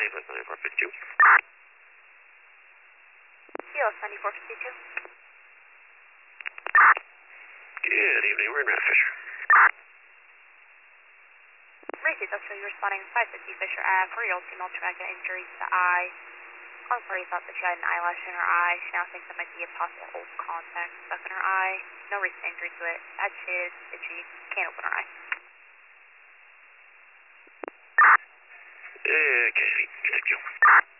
9452. Kilo 9452. Good evening, we're in Matt Fisher. Racy Industrial, you're responding 550 Fisher Ave for your female traumatic injury to the eye. Calling party thought that she had an eyelash in her eye. She now thinks there might be a possible old contact stuck in her eye. No recent injury to it. Bad shaded, itchy, can't open her eye. Okay, sweet. Thank you.